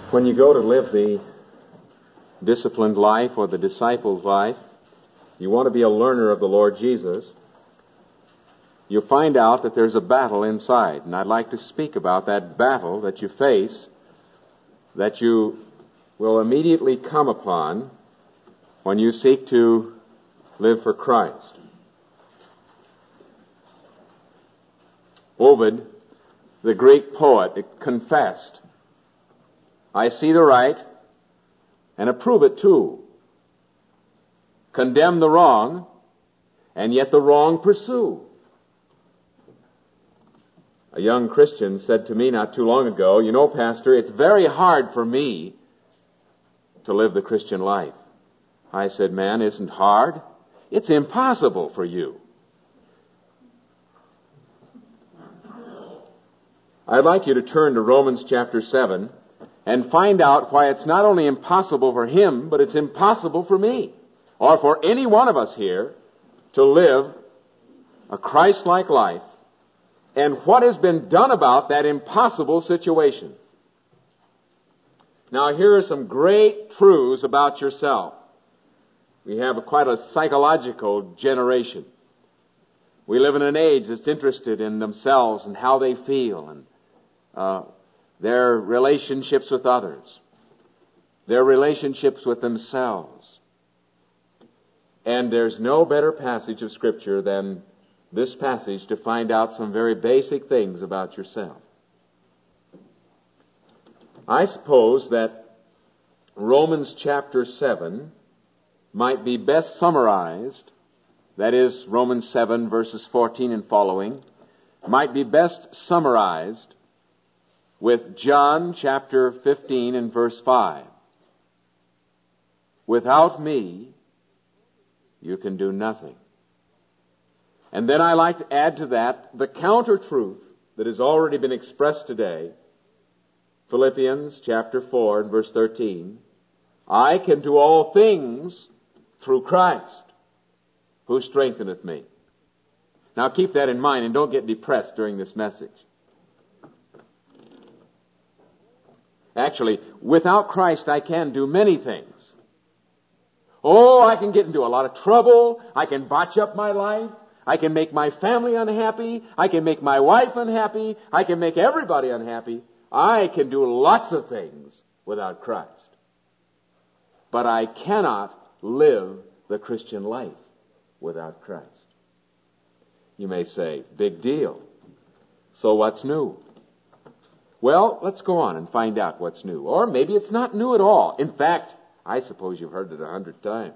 When you go to live the disciplined life or the disciple's life, you want to be a learner of the Lord Jesus, you find out that there's a battle inside. And I'd like to speak about that battle that you face, that you will immediately come upon when you seek to live for Christ. Ovid, the Greek poet, confessed, "I see the right and approve it too. Condemn the wrong, and yet the wrong pursue." A young Christian said to me not too long ago, "You know, Pastor, it's very hard for me to live the Christian life." I said, "Man, isn't hard? It's impossible for you." I'd like you to turn to Romans chapter 7 and find out why it's not only impossible for him, but it's impossible for me, or for any one of us here, to live a Christ-like life, and what has been done about that impossible situation. Now, here are some great truths about yourself. We have quite a psychological generation. We live in an age that's interested in themselves and how they feel and their relationships with others, their relationships with themselves. And there's no better passage of Scripture than this passage to find out some very basic things about yourself. I suppose that Romans chapter 7 might be best summarized, that is, Romans 7 verses 14 and following, might be best summarized with John chapter 15 and verse 5. "Without me, you can do nothing." And then I like to add to that the counter-truth that has already been expressed today. Philippians chapter 4 and verse 13. "I can do all things through Christ, who strengtheneth me." Now keep that in mind and don't get depressed during this message. Actually, without Christ I can do many things. Oh, I can get into a lot of trouble. I can botch up my life. I can make my family unhappy. I can make my wife unhappy. I can make everybody unhappy. I can do lots of things without Christ. But I cannot live the Christian life without Christ. You may say, big deal. So what's new? Well, let's go on and find out what's new. Or maybe it's not new at all. In fact, I suppose you've heard it 100 times.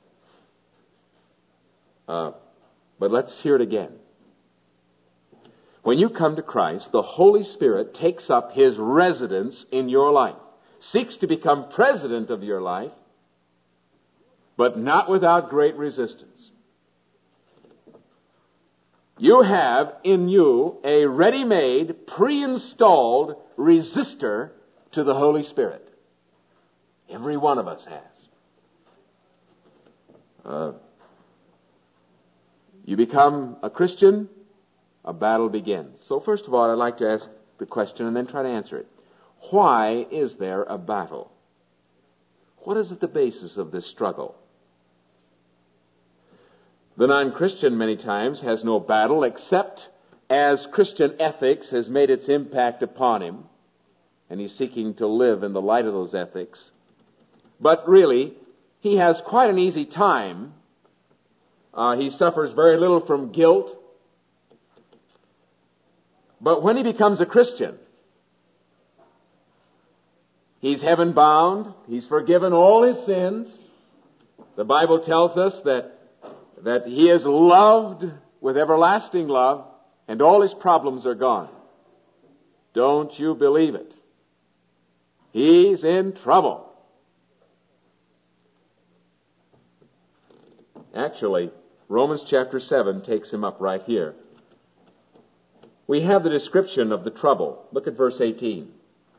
But let's hear it again. When you come to Christ, the Holy Spirit takes up His residence in your life, seeks to become president of your life, but not without great resistance. You have in you a ready-made, pre-installed resistor to the Holy Spirit. Every one of us has. You become a Christian, a battle begins. So first of all, I'd like to ask the question and then try to answer it. Why is there a battle? What is at the basis of this struggle? The non-Christian many times has no battle except as Christian ethics has made its impact upon him, and he's seeking to live in the light of those ethics. But really, he has quite an easy time. He suffers very little from guilt. But when he becomes a Christian, he's heaven-bound. He's forgiven all his sins. The Bible tells us that he is loved with everlasting love, and all his problems are gone. Don't you believe it? He's in trouble. Actually, Romans chapter 7 takes him up right here. We have the description of the trouble. Look at verse 18.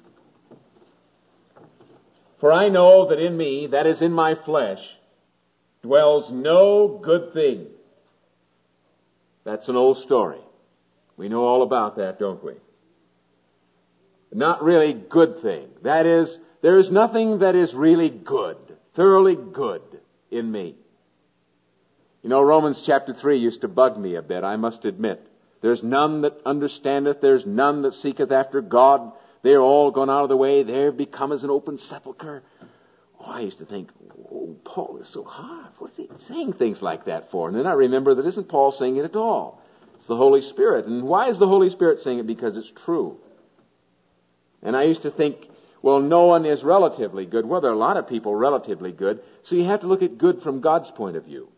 "For I know that in me, that is in my flesh, dwells no good thing." That's an old story. We know all about that, don't we? Not really good thing. That is, There is nothing that is really good, thoroughly good in me. You know, Romans chapter 3 used to bug me a bit, I must admit. There's none that understandeth, there's none that seeketh after God. They're all gone out of the way, they're become as an open sepulchre. Oh, I used to think, oh, Paul is so hard. What's he saying things like that for? And then I remember that isn't Paul saying it at all. It's the Holy Spirit. And why is the Holy Spirit saying it? Because it's true. And I used to think, well, no one is relatively good. Well, there are a lot of people relatively good. So you have to look at good from God's point of view.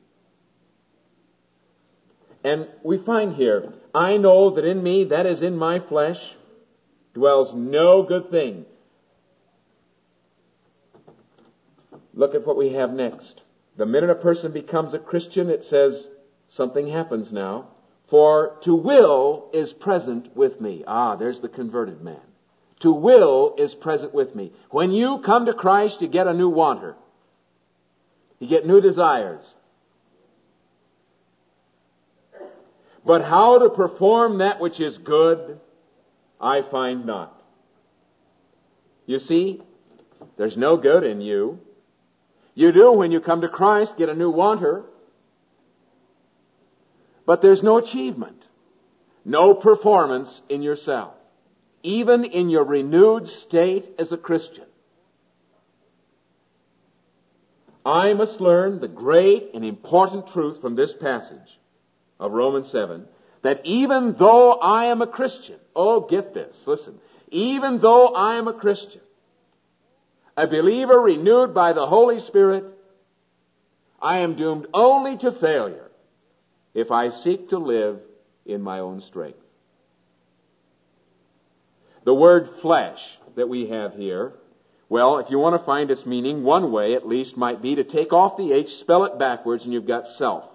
And we find here, I know that in me, that is in my flesh, dwells no good thing. Look at what we have next. The minute a person becomes a Christian, it says something happens now. For to will is present with me. Ah, there's the converted man. To will is present with me. When you come to Christ, you get a new wanter. You get new desires. But how to perform that which is good, I find not. You see, there's no good in you. You do, when you come to Christ, get a new wanter. But there's no achievement, no performance in yourself, even in your renewed state as a Christian. I must learn the great and important truth from this passage of Romans 7, that even though I am a Christian, oh, get this, listen, even though I am a Christian, a believer renewed by the Holy Spirit, I am doomed only to failure if I seek to live in my own strength. The word flesh that we have here, well, if you want to find its meaning, one way at least might be to take off the H, spell it backwards, and you've got self.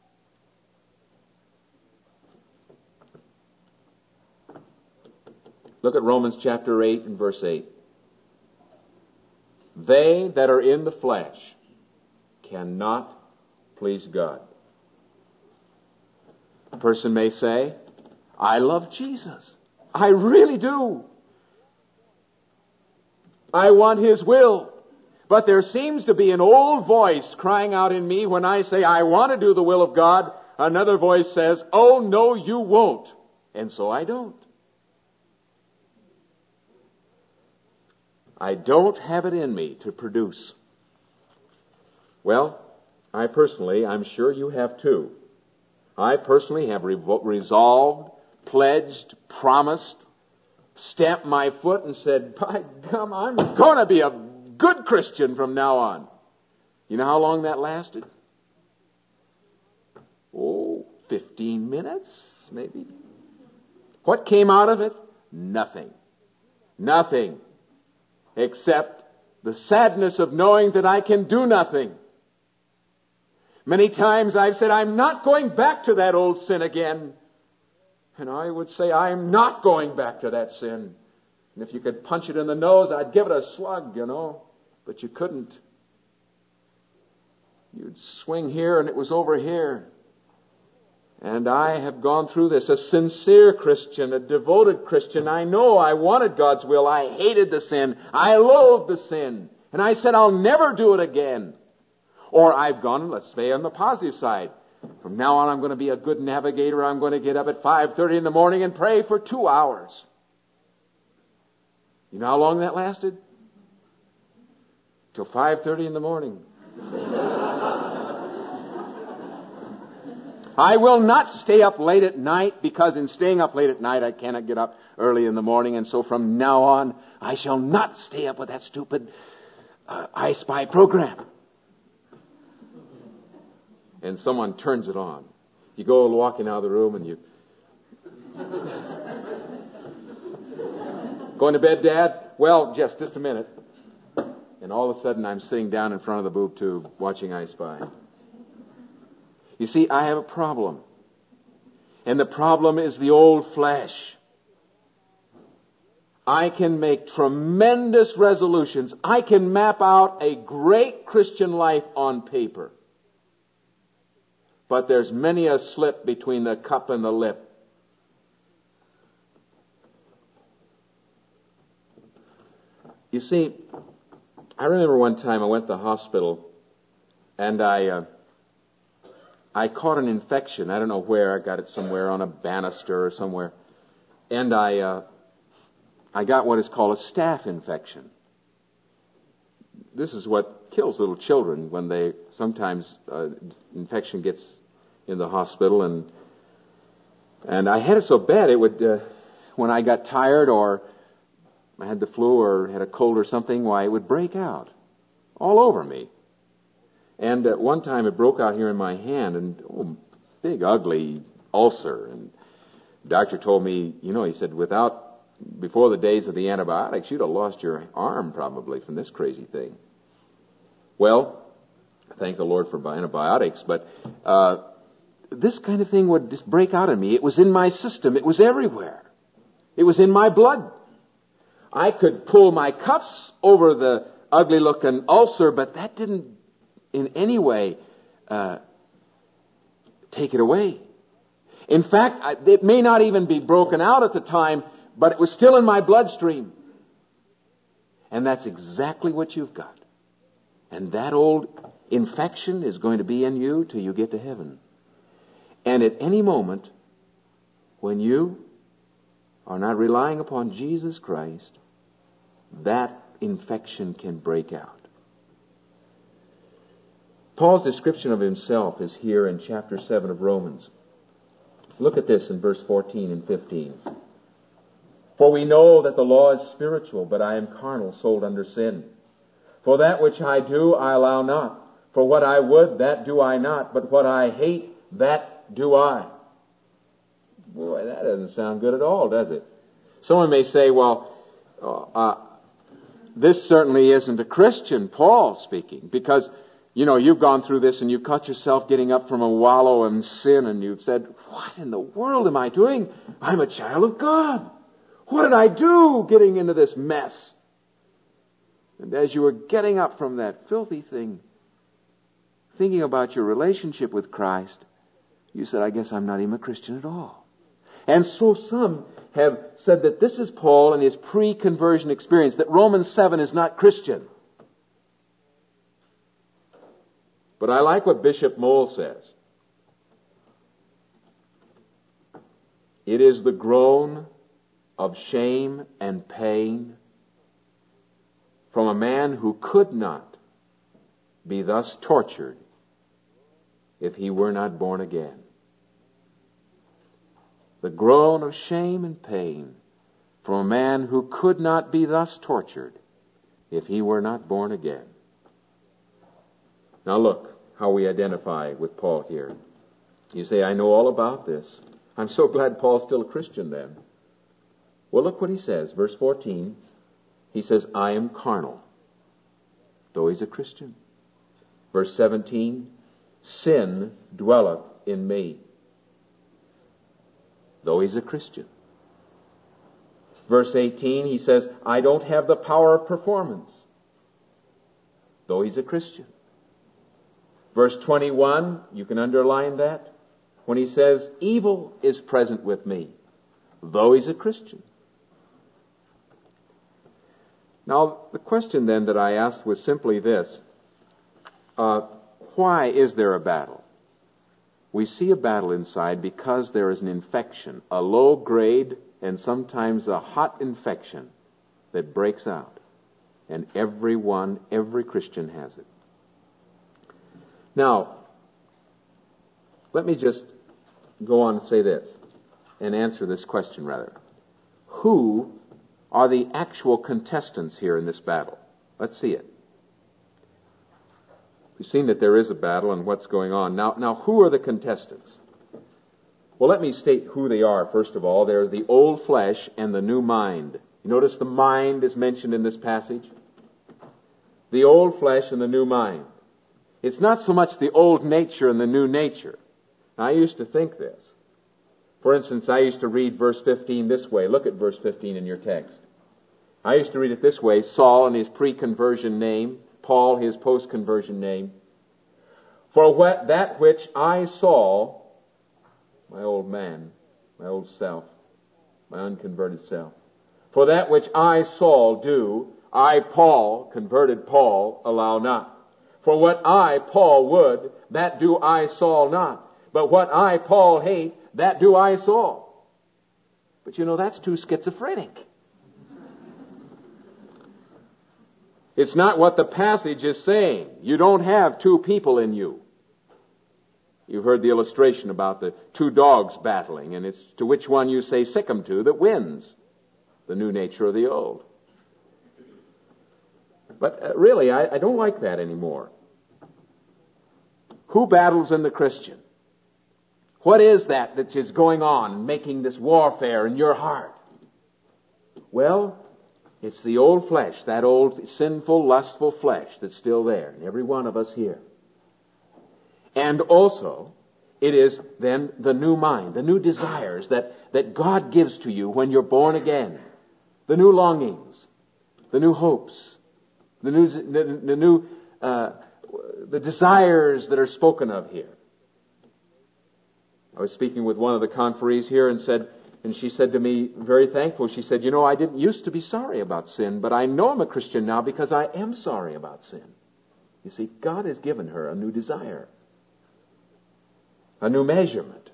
Look at Romans chapter 8 and verse 8. They that are in the flesh cannot please God. A person may say, I love Jesus. I really do. I want His will. But there seems to be an old voice crying out in me when I say I want to do the will of God. Another voice says, oh no, you won't. And so I don't. I don't have it in me to produce. Well, I personally, I'm sure you have too. I personally have resolved, pledged, promised, stamped my foot and said, by gum, I'm going to be a good Christian from now on. You know how long that lasted? 15 minutes, maybe. What came out of it? Nothing. Nothing. Except the sadness of knowing that I can do nothing. Many times I've said, I'm not going back to that old sin again. And I would say, I'm not going back to that sin. And if you could punch it in the nose, I'd give it a slug, you know. But you couldn't. You'd swing here and it was over here. And I have gone through this, a sincere Christian, a devoted Christian. I know I wanted God's will. I hated the sin. I loathed the sin. And I said, I'll never do it again. Or I've gone, let's say on the positive side. From now on, I'm going to be a good navigator. I'm going to get up at 5:30 in the morning and pray for 2 hours. You know how long that lasted? Till 5:30 in the morning. I will not stay up late at night, because in staying up late at night I cannot get up early in the morning, and so from now on I shall not stay up with that stupid I Spy program. And someone turns it on. You go walking out of the room and you... Going to bed, Dad? Well, just a minute. And all of a sudden I'm sitting down in front of the boob tube watching I Spy. You see, I have a problem. And the problem is the old flesh. I can make tremendous resolutions. I can map out a great Christian life on paper. But there's many a slip between the cup and the lip. You see, I remember one time I went to the hospital and I caught an infection. I don't know where. I got it somewhere on a banister or somewhere. And I got what is called a staph infection. This is what kills little children when they sometimes infection gets in the hospital, and I had it so bad it would when I got tired or I had the flu or had a cold or something, why it would break out all over me. And at one time it broke out here in my hand, and big ugly ulcer. And the doctor told me, he said, before the days of the antibiotics, you'd have lost your arm probably from this crazy thing. Well, thank the Lord for antibiotics, but this kind of thing would just break out in me. It was in my system. It was everywhere. It was in my blood. I could pull my cuffs over the ugly-looking ulcer, but that didn't in any way take it away. In fact, it may not even be broken out at the time, but it was still in my bloodstream. And that's exactly what you've got. And that old infection is going to be in you till you get to heaven. And at any moment, when you are not relying upon Jesus Christ, that infection can break out. Paul's description of himself is here in chapter 7 of Romans. Look at this in verse 14 and 15. For we know that the law is spiritual, but I am carnal, sold under sin. For that which I do, I allow not. For what I would, that do I not. But what I hate, that do I. Boy, that doesn't sound good at all, does it? Someone may say, well, this certainly isn't a Christian, Paul speaking, because, you've gone through this and you've caught yourself getting up from a wallow in sin and you've said, what in the world am I doing? I'm a child of God. What did I do getting into this mess? And as you were getting up from that filthy thing, thinking about your relationship with Christ, you said, I guess I'm not even a Christian at all. And so some have said that this is Paul and his pre-conversion experience, that Romans 7 is not Christian. But I like what Bishop Moll says. It is the groan of shame and pain from a man who could not be thus tortured if he were not born again. The groan of shame and pain from a man who could not be thus tortured if he were not born again. Now look how we identify with Paul here. You say, I know all about this. I'm so glad Paul's still a Christian then. Well, look what he says. Verse 14, he says, I am carnal, though he's a Christian. Verse 17, sin dwelleth in me, though he's a Christian. Verse 18, he says, I don't have the power of performance, though he's a Christian. Verse 21, you can underline that, when he says, evil is present with me, though he's a Christian. Now, the question then that I asked was simply this. Why is there a battle? We see a battle inside because there is an infection, a low grade and sometimes a hot infection that breaks out. And every Christian has it. Now, let me just go on and say this, and answer this question rather. Who are the actual contestants here in this battle? Let's see it. We've seen that there is a battle and what's going on. Now, who are the contestants? Well, let me state who they are, first of all. There's the old flesh and the new mind. You notice the mind is mentioned in this passage? The old flesh and the new mind. It's not so much the old nature and the new nature. I used to think this. For instance, I used to read verse 15 this way. Look at verse 15 in your text. I used to read it this way. Saul in his pre-conversion name, Paul his post-conversion name. For that which I saw, my old man, my old self, my unconverted self. For that which I, Saul, do, I, Paul, converted Paul, allow not. For what I, Paul, would, that do I, Saul, not. But what I, Paul, hate, that do I, Saul. But you know, that's too schizophrenic. It's not what the passage is saying. You don't have two people in you. You've heard the illustration about the two dogs battling, and it's to which one you say sick 'em to that wins. The new nature or the old. But really, I don't like that anymore. Who battles in the Christian? What is that is going on, making this warfare in your heart? Well, it's the old flesh, that old sinful, lustful flesh that's still there in every one of us here. And also, it is then the new mind, the new desires that God gives to you when you're born again. The new longings, the new hopes, the desires that are spoken of here. I was speaking with one of the conferees here and she said to me, very thankful, she said, you know, I didn't used to be sorry about sin, but I know I'm a Christian now because I am sorry about sin. You see, God has given her a new desire, a new measurement.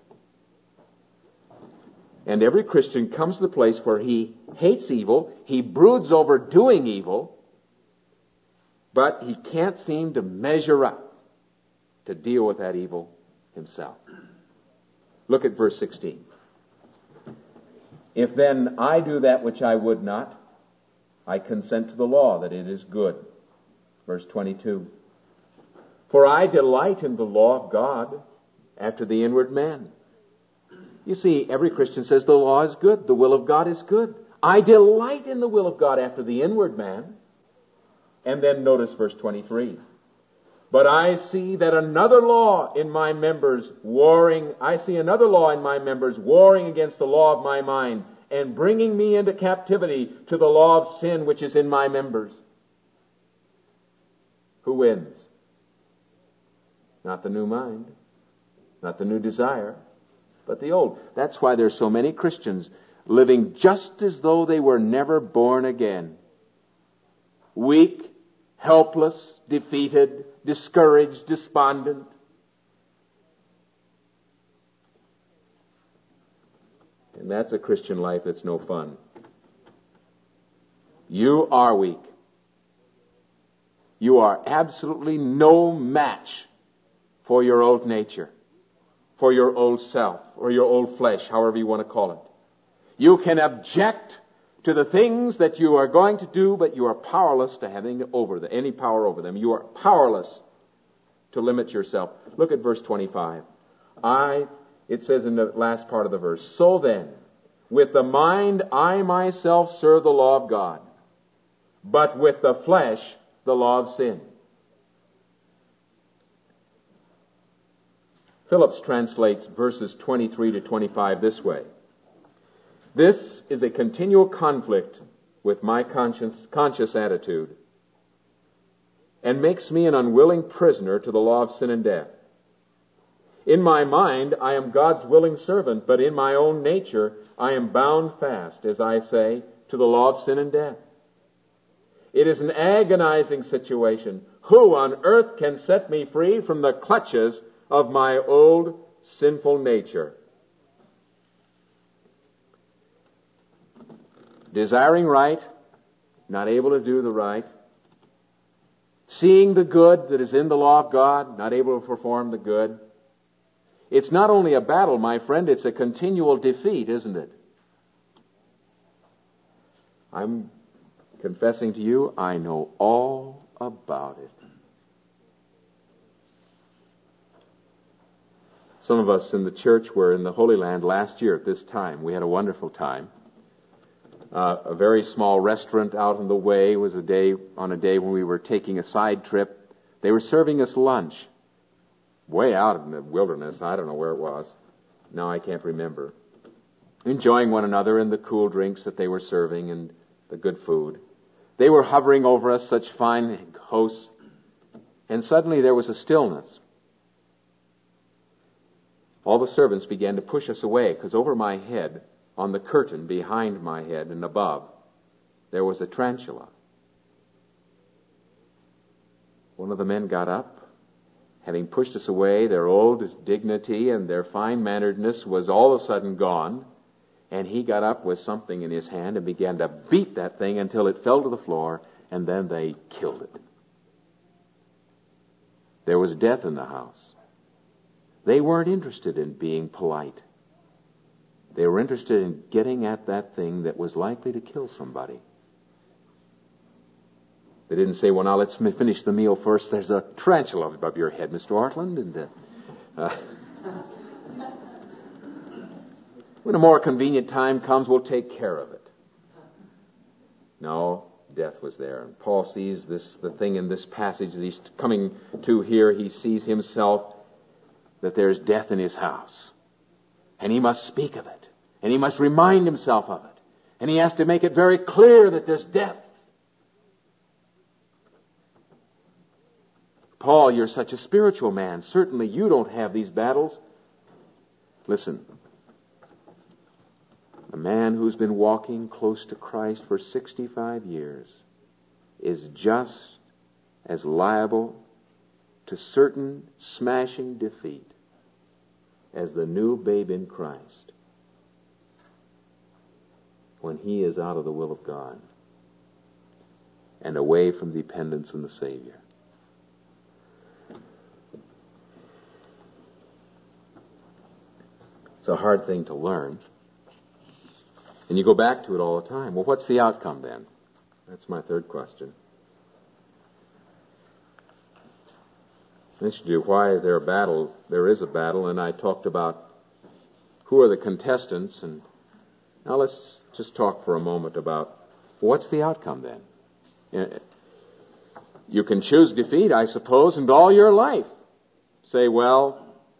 And every Christian comes to the place where he hates evil, he broods over doing evil, but he can't seem to measure up to deal with that evil himself. Look at verse 16. If then I do that which I would not, I consent to the law that it is good. Verse 22. For I delight in the law of God after the inward man. You see, every Christian says the law is good, the will of God is good. I delight in the will of God after the inward man. And then notice verse 23. But I see another law in my members warring against the law of my mind and bringing me into captivity to the law of sin which is in my members. Who wins? Not the new mind, not the new desire, but the old. That's why there's so many Christians living just as though they were never born again. Weak, helpless, defeated, discouraged, despondent. And that's a Christian life that's no fun. You are weak. You are absolutely no match for your old nature, for your old self, or your old flesh, however you want to call it. You can object to the things that you are going to do, but you are powerless to having any power over them. You are powerless to limit yourself. Look at verse 25. It says in the last part of the verse, so then, with the mind I myself serve the law of God, but with the flesh the law of sin. Phillips translates verses 23 to 25 this way. This is a continual conflict with my conscious attitude and makes me an unwilling prisoner to the law of sin and death. In my mind, I am God's willing servant, but in my own nature, I am bound fast, as I say, to the law of sin and death. It is an agonizing situation. Who on earth can set me free from the clutches of my old sinful nature? Desiring right, not able to do the right. Seeing the good that is in the law of God, not able to perform the good. It's not only a battle, my friend, it's a continual defeat, isn't it? I'm confessing to you, I know all about it. Some of us in the church were in the Holy Land last year at this time. We had a wonderful time. A very small restaurant out in the way was on a day when we were taking a side trip. They were serving us lunch. Way out in the wilderness. I don't know where it was. Now I can't remember. Enjoying one another and the cool drinks that they were serving and the good food. They were hovering over us, such fine hosts. And suddenly there was a stillness. All the servants began to push us away because over my head, on the curtain behind my head and above, there was a tarantula. one of the men got up, having pushed us away. Their old dignity and their fine-manneredness was all of a sudden gone, and he got up with something in his hand and began to beat that thing until it fell to the floor, and then they killed it. There was death in the house. They weren't interested in being polite. They were interested in getting at that thing that was likely to kill somebody. They didn't say, well, now let's finish the meal first. There's a tarantula above your head, Mr. Ortland. And when a more convenient time comes, we'll take care of it. No, death was there. And Paul sees the thing in this passage that he's coming to here. He sees himself that there's death in his house. And he must speak of it. And he must remind himself of it. And he has to make it very clear that there's death. Paul, you're such a spiritual man. Certainly you don't have these battles. Listen. A man who's been walking close to Christ for 65 years is just as liable to certain smashing defeat as the new babe in Christ when he is out of the will of God and away from dependence on the Savior. It's a hard thing to learn. And you go back to it all the time. Well, what's the outcome then? That's my third question. This should do why is there a battle? There is a battle, and I talked about who are the contestants. And now let's just talk for a moment about what's the outcome then? You can choose defeat, I suppose, and all your life say, well,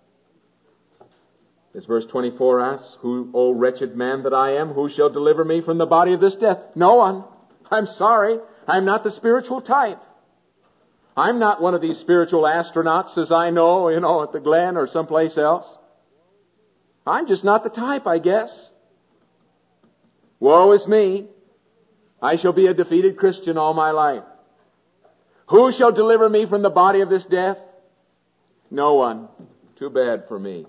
as verse 24 asks, who, O wretched man that I am, who shall deliver me from the body of this death? No one. I'm sorry. I'm not the spiritual type. I'm not one of these spiritual astronauts as I know, at the Glen or someplace else. I'm just not the type, I guess. Woe is me. I shall be a defeated Christian all my life. Who shall deliver me from the body of this death? No one. Too bad for me.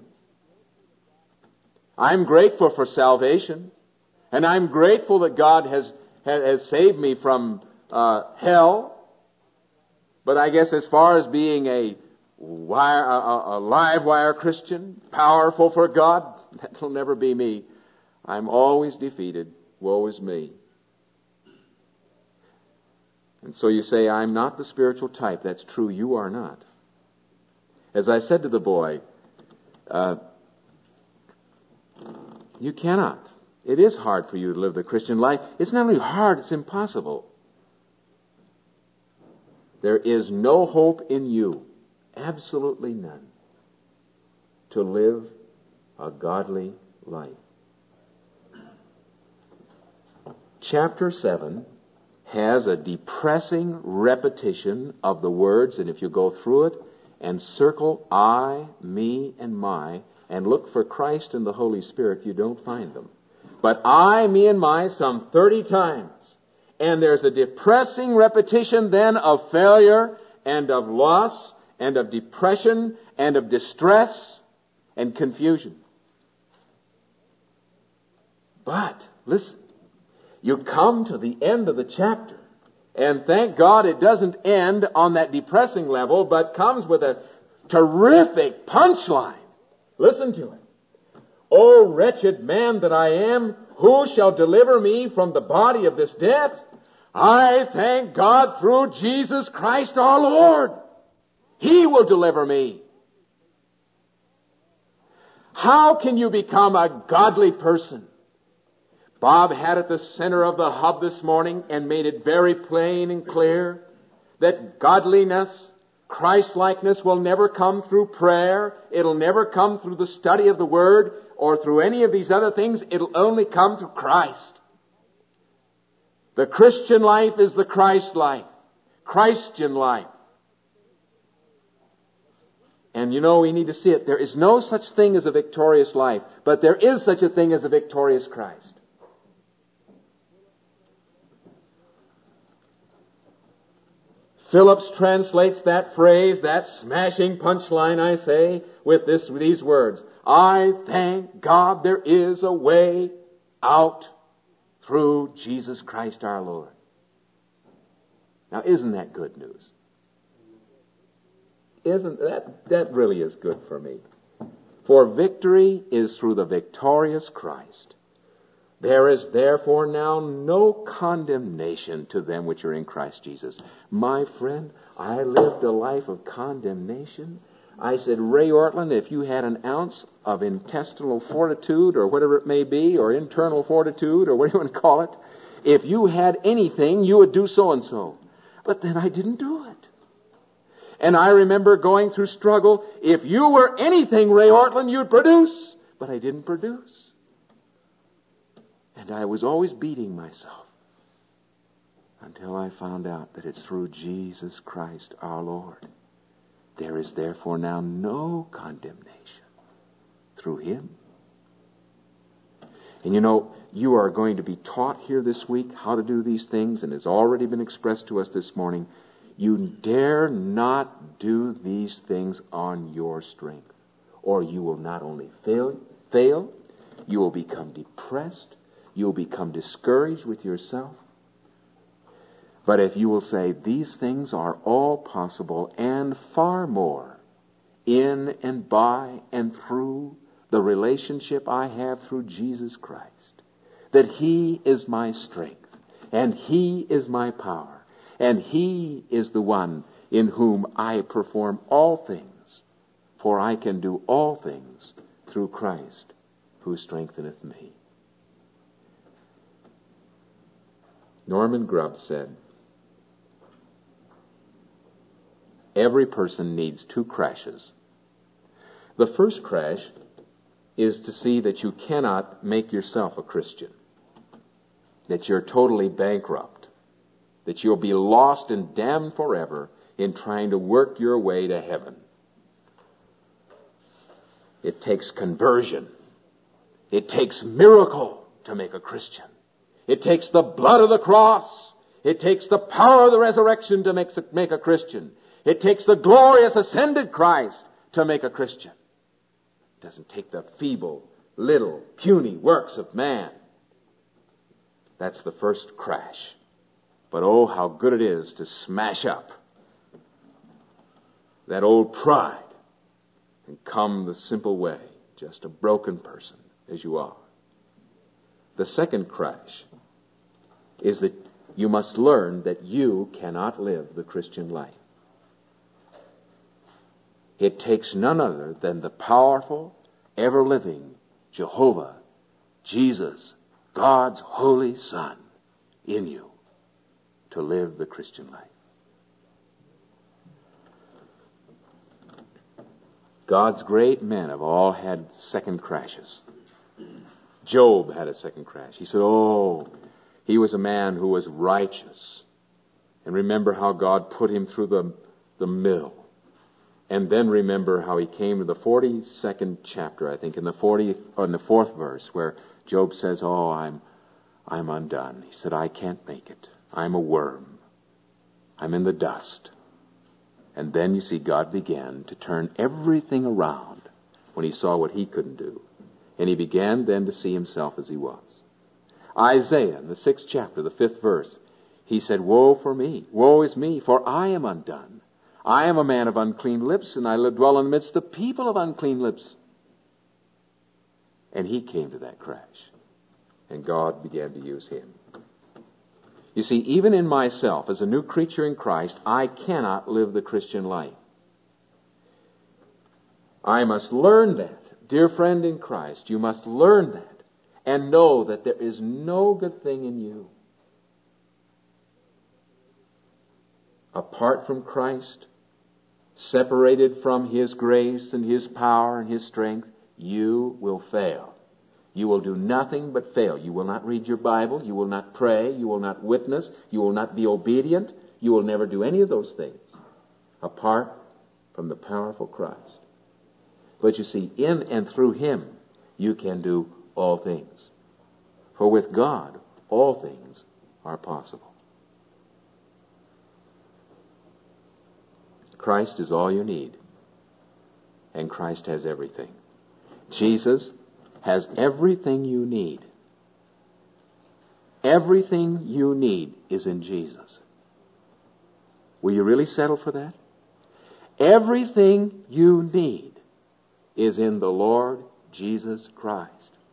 I'm grateful for salvation, and I'm grateful that God has saved me from hell. But I guess as far as being a live wire Christian, powerful for God, that'll never be me. I'm always defeated. Woe is me. And so you say, I'm not the spiritual type. That's true. You are not. As I said to the boy, you cannot. It is hard for you to live the Christian life. It's not only hard, it's impossible. There is no hope in you, absolutely none, to live a godly life. Chapter 7 has a depressing repetition of the words, and if you go through it and circle I, me, and my, and look for Christ and the Holy Spirit, you don't find them. But I, me, and my some 30 times. And there's a depressing repetition then of failure and of loss and of depression and of distress and confusion. But, listen, you come to the end of the chapter, and thank God it doesn't end on that depressing level, but comes with a terrific punchline. Listen to it. O wretched man that I am, who shall deliver me from the body of this death? I thank God through Jesus Christ our Lord. He will deliver me. How can you become a godly person? Bob had at the center of the hub this morning and made it very plain and clear that godliness, Christ-likeness will never come through prayer. It'll never come through the study of the Word or through any of these other things. It'll only come through Christ. The Christian life is the Christ life. Christian life. And we need to see it. There is no such thing as a victorious life, but there is such a thing as a victorious Christ. Phillips translates that phrase, that smashing punchline, I say, with these words. I thank God there is a way out through Jesus Christ our Lord. Now, isn't that good news? Isn't that really is good for me? For victory is through the victorious Christ. There is therefore now no condemnation to them which are in Christ Jesus. My friend, I lived a life of condemnation. I said, Ray Ortlund, if you had an ounce of intestinal fortitude or whatever it may be, or internal fortitude or what do you want to call it, if you had anything, you would do so and so. But then I didn't do it. And I remember going through struggle. If you were anything, Ray Ortlund, you'd produce. But I didn't produce. And I was always beating myself until I found out that it's through Jesus Christ our Lord. There is therefore now no condemnation through Him. And you know, you are going to be taught here this week how to do these things, and it's already been expressed to us this morning. You dare not do these things on your strength, or you will not only fail, you will become depressed, you will become discouraged with yourself. But if you will say, these things are all possible and far more in and by and through the relationship I have through Jesus Christ, that He is my strength and He is my power and He is the one in whom I perform all things, for I can do all things through Christ who strengtheneth me. Norman Grubb said, every person needs 2 crashes. The first crash is to see that you cannot make yourself a Christian, that you're totally bankrupt, that you'll be lost and damned forever in trying to work your way to heaven. It takes conversion. It takes miracle to make a Christian. It takes the blood of the cross. It takes the power of the resurrection to make a Christian. It takes the glorious ascended Christ to make a Christian. It doesn't take the feeble, little, puny works of man. That's the first crash. But oh, how good it is to smash up that old pride and come the simple way, just a broken person as you are. The second crash is that you must learn that you cannot live the Christian life. It takes none other than the powerful, ever-living Jehovah, Jesus, God's Holy Son, in you to live the Christian life. God's great men have all had second crashes. Job had a second crash. He said, he was a man who was righteous. And remember how God put him through the mill. And then remember how he came to the 42nd chapter, I think, in the 4th verse, where Job says, I'm undone. He said, I can't make it. I'm a worm. I'm in the dust. And then you see God began to turn everything around when he saw what he couldn't do. And he began then to see himself as he was. Isaiah, in the 6th chapter, the 5th verse, he said, woe for me, woe is me, for I am undone. I am a man of unclean lips, and I dwell in the midst of people of unclean lips. And he came to that crash. And God began to use him. You see, even in myself, as a new creature in Christ, I cannot live the Christian life. I must learn that. Dear friend in Christ, you must learn that and know that there is no good thing in you. Apart from Christ, separated from His grace and His power and His strength, you will fail. You will do nothing but fail. You will not read your Bible. You will not pray. You will not witness. You will not be obedient. You will never do any of those things apart from the powerful Christ. But you see, in and through Him, you can do all things. For with God, all things are possible. Christ is all you need. And Christ has everything. Jesus has everything you need. Everything you need is in Jesus. Will you really settle for that? Everything you need is in the Lord Jesus Christ.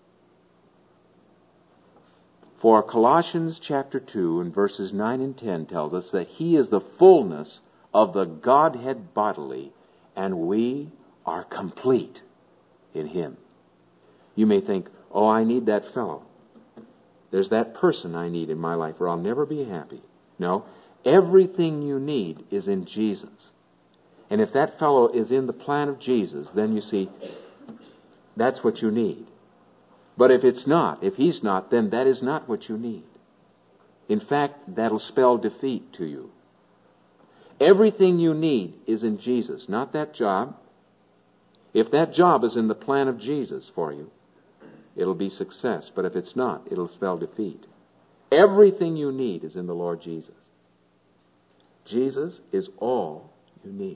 For Colossians chapter 2 and verses 9 and 10 tells us that He is the fullness of the Godhead bodily, and we are complete in Him. You may think, oh, I need that fellow. There's that person I need in my life or I'll never be happy. No, everything you need is in Jesus. And if that fellow is in the plan of Jesus, then you see, that's what you need. But if it's not, if He's not, then that is not what you need. In fact, that'll spell defeat to you. Everything you need is in Jesus, not that job. If that job is in the plan of Jesus for you, it'll be success. But if it's not, it'll spell defeat. Everything you need is in the Lord Jesus. Jesus is all you need.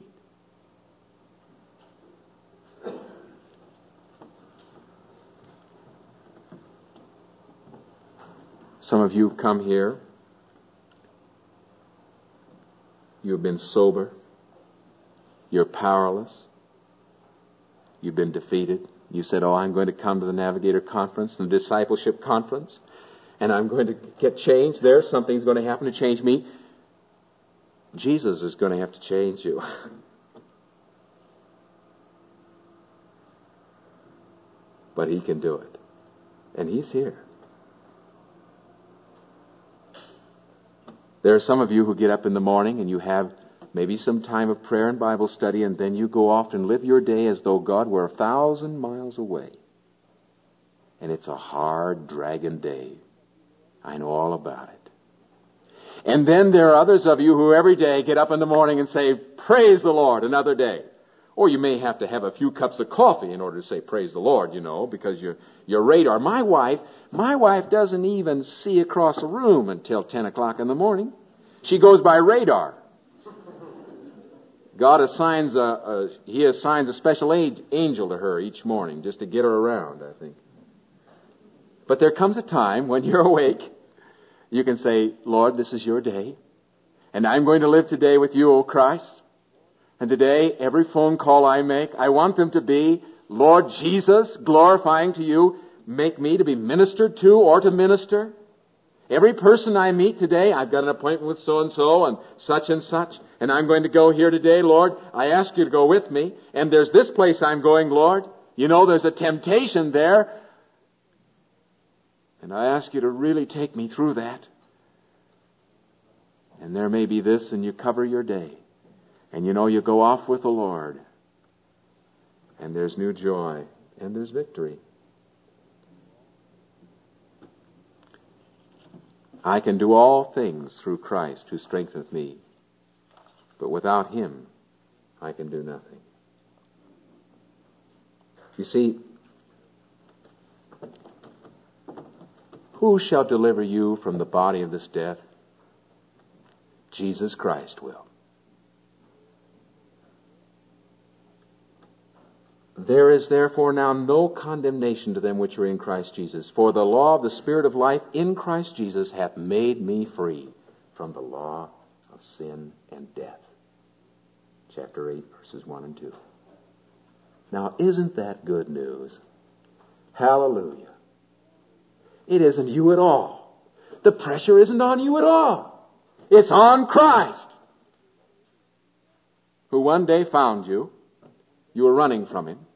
Some of you come here. You've been sober. You're powerless. You've been defeated. You said, oh, I'm going to come to the Navigator Conference, the Discipleship Conference, and I'm going to get changed there. Something's going to happen to change me. Jesus is going to have to change you. But He can do it. And He's here. There are some of you who get up in the morning and you have maybe some time of prayer and Bible study, and then you go off and live your day as though God were 1,000 miles away. And it's a hard, dragging day. I know all about it. And then there are others of you who every day get up in the morning and say, praise the Lord, another day. Or you may have to have a few cups of coffee in order to say praise the Lord, you know, because your radar. My wife doesn't even see across a room until 10 o'clock in the morning. She goes by radar. God assigns He assigns a special angel to her each morning just to get her around, I think. But there comes a time when you're awake, you can say, Lord, this is your day, and I'm going to live today with you, O Christ. And today, every phone call I make, I want them to be, Lord Jesus, glorifying to you, make me to be ministered to or to minister. Every person I meet today, I've got an appointment with so-and-so and such, and I'm going to go here today, Lord. I ask you to go with me. And there's this place I'm going, Lord. You know, there's a temptation there. And I ask you to really take me through that. And there may be this, and you cover your day. And you know, you go off with the Lord. And there's new joy. And there's victory. I can do all things through Christ who strengtheneth me. But without Him, I can do nothing. You see, who shall deliver you from the body of this death? Jesus Christ will. There is therefore now no condemnation to them which are in Christ Jesus. For the law of the Spirit of life in Christ Jesus hath made me free from the law of sin and death. Chapter 8, verses 1 and 2. Now, isn't that good news? Hallelujah. It isn't you at all. The pressure isn't on you at all. It's on Christ, who one day found you. You were running from Him.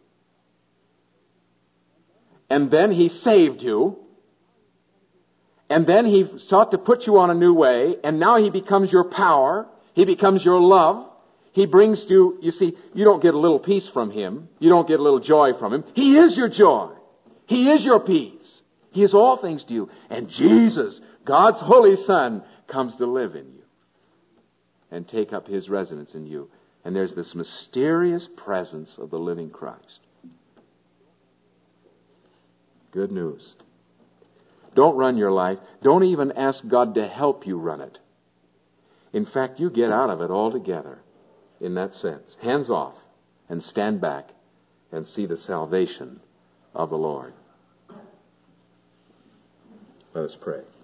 And then He saved you. And then He sought to put you on a new way. And now He becomes your power. He becomes your love. He brings you see, you don't get a little peace from Him. You don't get a little joy from Him. He is your joy. He is your peace. He is all things to you. And Jesus, God's Holy Son, comes to live in you and take up His residence in you. And there's this mysterious presence of the living Christ. Good news. Don't run your life. Don't even ask God to help you run it. In fact, you get out of it altogether. in that sense. Hands off and stand back and see the salvation of the Lord. Let us pray.